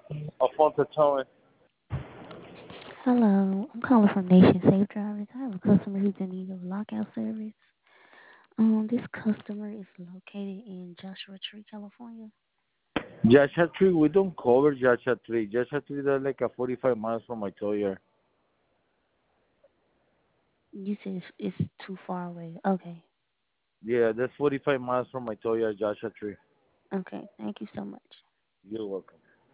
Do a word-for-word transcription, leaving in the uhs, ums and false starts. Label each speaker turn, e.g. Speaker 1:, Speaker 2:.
Speaker 1: Alfonso Towing.
Speaker 2: Hello, I'm calling from Nation Safe Drivers. I have a customer who's in need of lockout service. Um, this customer is located in Joshua Tree, California.
Speaker 1: Joshua Tree, we don't cover Joshua Tree. Joshua Tree, that's like a forty-five miles from my Toyota.
Speaker 2: You said it's, it's too far away. Okay,
Speaker 1: Yeah, that's forty-five miles from my Toyota, Joshua Tree.
Speaker 2: okay. Thank you so much.
Speaker 1: You're welcome.